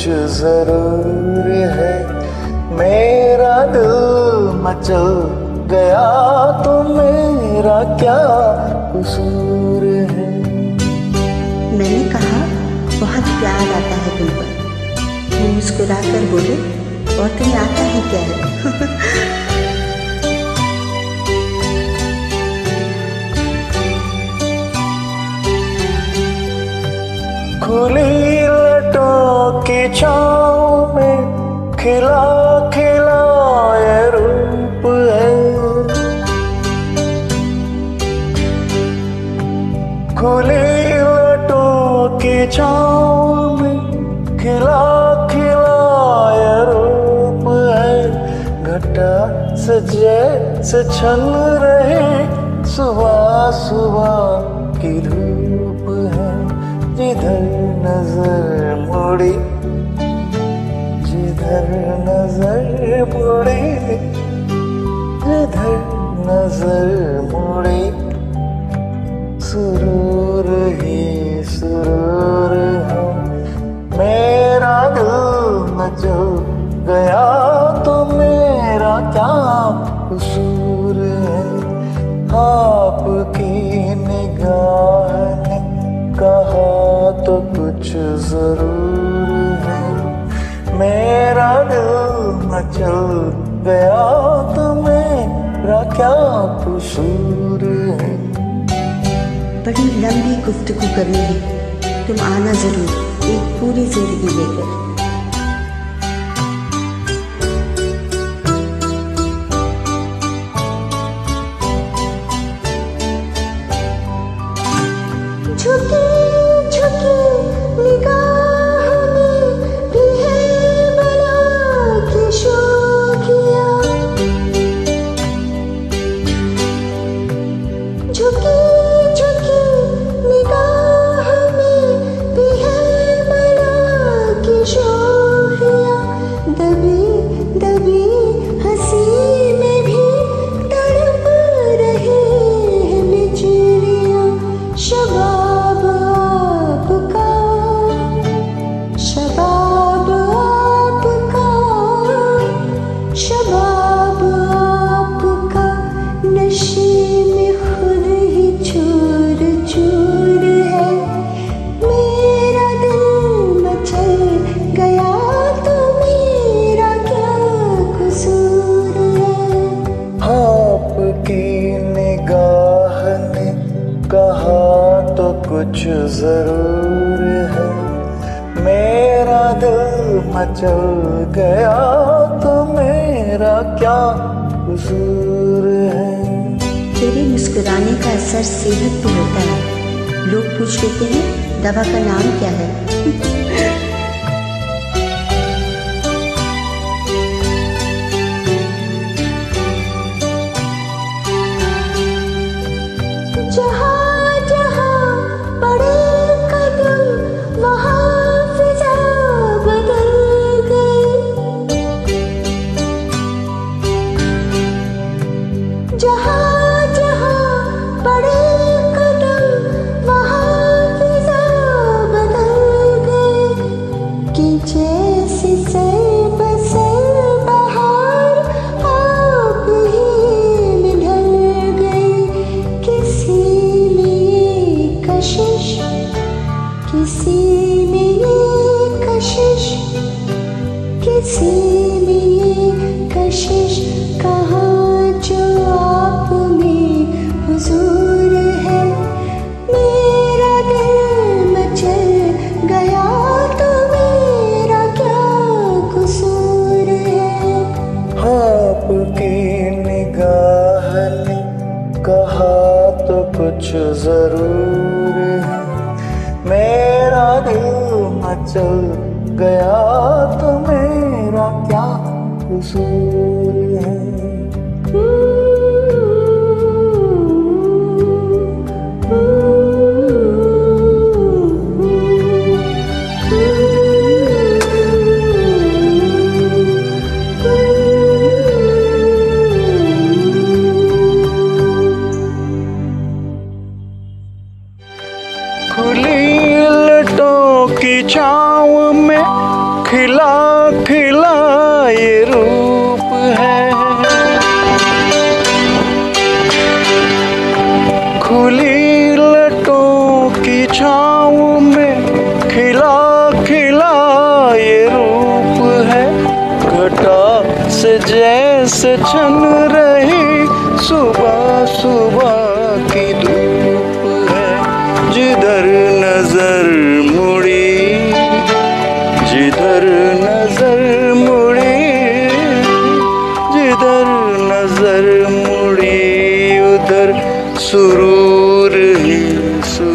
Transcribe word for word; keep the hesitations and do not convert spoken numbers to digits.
जरूर है। मेरा दिल मचल गया तो मेरा क्या कसूर है। मैंने कहा बहुत प्यार आता है तुम पर। वो मुस्कुरा कर बोले और तुम्हें आता है क्या है। खुली लटों की छाँव में खिला खिला ये रूप है। खुली लटों की छाँव में खिला खिला ये रूप है। घटा सजे से छन रहे सुबह सुबह की धूप है। जिधर नजर मुड़ी जिधर नजर मुड़ी जिधर नजर मुड़ी सुरूर ही सुरूर है। मेरा दिल मचल गया तो मेरा क्या कसूर है। आपकी निगाह ने कहा तो कुछ जरूर है। मेरा दिल मचल गया तो मेरा क्या कसूर है। बड़ी लंबी गुफ्तगू करनी है, तुम आना जरूर एक पूरी जिंदगी लेकर। झुकी झुकी निगाहों में भी है बला की शोखियाँ। झुकी झुकी निगाहों में भी है बला की शोखियाँ। दबी दबी हंसी में भी तड़प रहे हैं बिजलियाँ। शबाब आपका शबाब आपका शबाब आपका नशे में खुद ही चूर चूर है। मेरा दिल मचल गया तो मेरा क्या कसूर है। आपकी निगाह ने कहा तो कुछ जरूर है। मेरा दिल मचल गया तो मेरा क्या कसूर है। तेरे मुस्कुराने का असर सेहत पे होता है। लोग पूछ लेते हैं दवा का नाम क्या है। जहाँ जहाँ पड़े कदम वहाँ फिजा बदल गई। जहाँ जहाँ पड़े कदम वहाँ फिजा बदल गई। कि जैसे सर बसर बहार आप ही में ढल गई। किसी में ये कशिश किसी में ये कशिश किसी में ये कशिश कहाँ जो आप में हुजूर है। मेरा दिल मचल गया तो मेरा क्या कसूर है। आपकी निगाह ने कहा तो कुछ जरूर है। मेरा दिल मचल गया तो मेरा क्या कसूर है। खुली लटों की छाँव में खिला खिला ये रूप है, खुली लटों की छाँव में खिला खिला ये रूप है। घटा से जैसे छन रही सुबह सुबह की धूप है। जिधर नजर मुड़ी, जिधर नजर मुड़ी, जिधर नजर मुड़ी उधर सुरूर ही सुरूर।